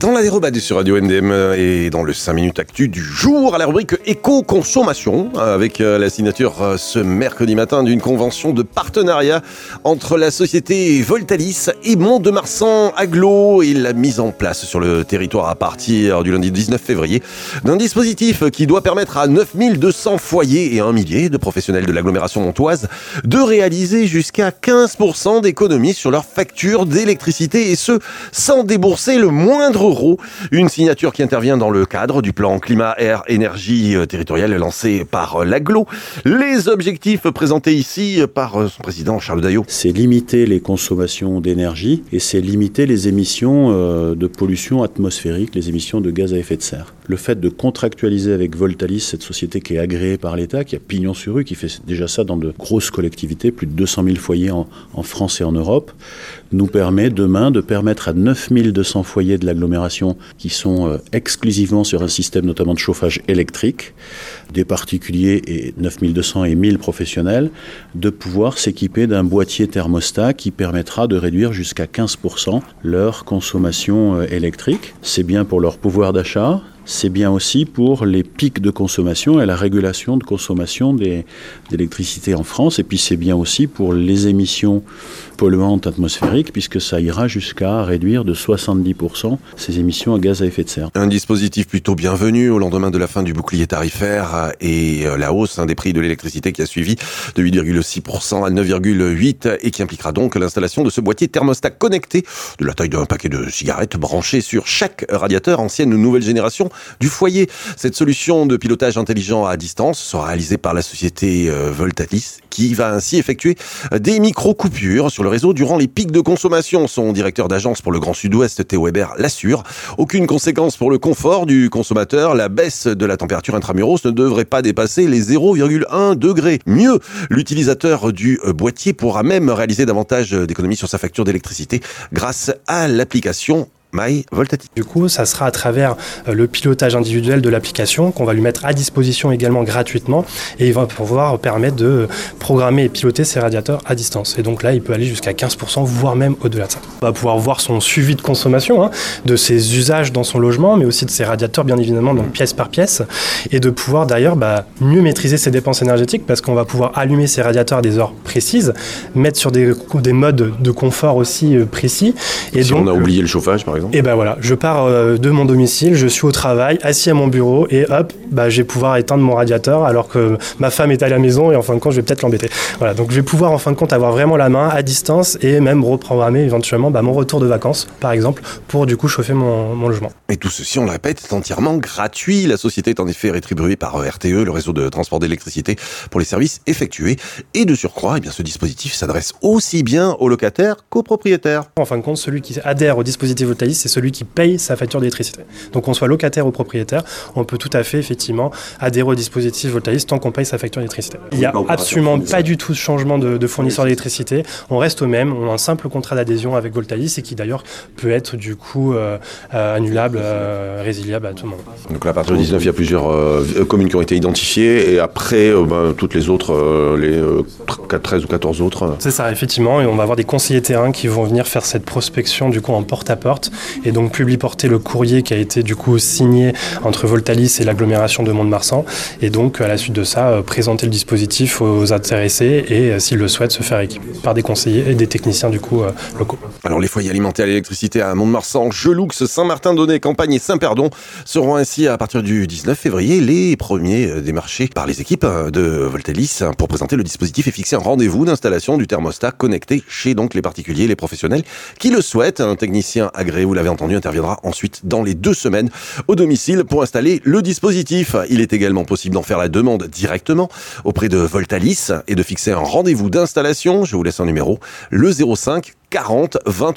Dans la dérobade sur Radio MDM et dans le 5 minutes actu du jour, à la rubrique éco-consommation, avec la signature ce mercredi matin d'une convention de partenariat entre la société Voltalis et Mont-de-Marsan Agglo et la mise en place sur le territoire à partir du lundi 19 février d'un dispositif qui doit permettre à 9200 foyers et 1 millier de professionnels de l'agglomération montoise de réaliser jusqu'à 15% d'économies sur leur facture d'électricité et ce, sans débourser le moindre. Une signature qui intervient dans le cadre du plan climat-air-énergie territorial lancé par l'Agglo. Les objectifs présentés ici par son président Charles Daillot. C'est limiter les consommations d'énergie et c'est limiter les émissions de pollution atmosphérique, les émissions de gaz à effet de serre. Le fait de contractualiser avec Voltalis, cette société qui est agréée par l'État, qui a pignon sur rue, qui fait déjà ça dans de grosses collectivités, plus de 200 000 foyers en France et en Europe, nous permet demain de permettre à 9200 foyers de l'agglomération qui sont exclusivement sur un système notamment de chauffage électrique, des particuliers et 9200 et 1000 professionnels, de pouvoir s'équiper d'un boîtier thermostat qui permettra de réduire jusqu'à 15% leur consommation électrique. C'est bien pour leur pouvoir d'achat. C'est bien aussi pour les pics de consommation et la régulation de consommation d'électricité en France. Et puis c'est bien aussi pour les émissions polluantes atmosphériques, puisque ça ira jusqu'à réduire de 70% ces émissions à gaz à effet de serre. Un dispositif plutôt bienvenu au lendemain de la fin du bouclier tarifaire et la hausse des prix de l'électricité qui a suivi de 8,6% à 9,8% et qui impliquera donc l'installation de ce boîtier thermostat connecté de la taille d'un paquet de cigarettes branché sur chaque radiateur ancienne ou nouvelle génération du foyer. Cette solution de pilotage intelligent à distance sera réalisée par la société Voltalis qui va ainsi effectuer des micro-coupures sur le réseau durant les pics de consommation. Son directeur d'agence pour le Grand Sud-Ouest, Théo Weber, l'assure. Aucune conséquence pour le confort du consommateur. La baisse de la température intramuros ne devrait pas dépasser les 0,1 degrés. Mieux, l'utilisateur du boîtier pourra même réaliser davantage d'économies sur sa facture d'électricité grâce à l'application MyVoltalis. Du coup, ça sera à travers le pilotage individuel de l'application qu'on va lui mettre à disposition également gratuitement et il va pouvoir permettre de programmer et piloter ses radiateurs à distance. Et donc là, il peut aller jusqu'à 15%, voire même au-delà de ça. On va pouvoir voir son suivi de consommation, de ses usages dans son logement, mais aussi de ses radiateurs, bien évidemment, donc pièce par pièce, et de pouvoir d'ailleurs mieux maîtriser ses dépenses énergétiques parce qu'on va pouvoir allumer ses radiateurs à des heures précises, mettre sur des modes de confort aussi précis. Et si donc, on a oublié le chauffage, par exemple. Et ben voilà, je pars de mon domicile, je suis au travail, assis à mon bureau et hop, je vais pouvoir éteindre mon radiateur alors que ma femme est à la maison et en fin de compte, je vais peut-être l'embêter. Voilà, donc je vais pouvoir en fin de compte avoir vraiment la main à distance et même reprogrammer éventuellement mon retour de vacances, par exemple, pour du coup chauffer mon logement. Et tout ceci, on le répète, est entièrement gratuit. La société est en effet rétribuée par RTE, le réseau de transport d'électricité, pour les services effectués. Et de surcroît, ce dispositif s'adresse aussi bien aux locataires qu'aux propriétaires. En fin de compte, celui qui adhère au dispositif Voltalis, c'est celui qui paye sa facture d'électricité. Donc qu'on soit locataire ou propriétaire, on peut tout à fait effectivement adhérer au dispositif Voltalis tant qu'on paye sa facture d'électricité. Il n'y a absolument pas du tout de changement de fournisseur d'électricité. On reste au même, on a un simple contrat d'adhésion avec Voltalis et qui d'ailleurs peut être du coup annulable, résiliable à tout le monde. Donc là, à partir du 19, il y a plusieurs communes qui ont été identifiées et après toutes les autres, les 13 ou 14 autres. C'est ça, effectivement, et on va avoir des conseillers terrain qui vont venir faire cette prospection du coup en porte-à-porte et donc porter le courrier qui a été du coup signé entre Voltalis et l'agglomération de Mont-de-Marsan et donc à la suite de ça présenter le dispositif aux intéressés et s'ils le souhaitent se faire équiper par des conseillers et des techniciens du coup locaux. Alors les foyers alimentés à l'électricité à Mont-de-Marsan, Geloux, Saint-Martin-Donnet, Campagne et Saint-Perdon seront ainsi à partir du 19 février les premiers démarchés par les équipes de Voltalis pour présenter le dispositif et fixer un rendez-vous d'installation du thermostat connecté chez donc les particuliers, les professionnels qui le souhaitent. Un technicien agréé, vous l'avez entendu, interviendra ensuite dans les 2 semaines au domicile pour installer le dispositif. Il est également possible d'en faire la demande directement auprès de Voltalis et de fixer un rendez-vous d'installation. Je vous laisse un numéro, le 05 40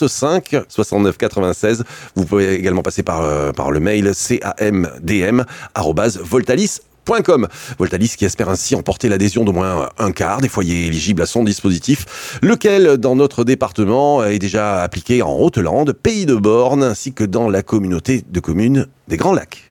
25 69 96. Vous pouvez également passer par le mail camdm@voltalis.com. Voltalis qui espère ainsi emporter l'adhésion d'au moins un quart des foyers éligibles à son dispositif, lequel dans notre département est déjà appliqué en Haute-Lande, Pays de Borne, ainsi que dans la communauté de communes des Grands Lacs.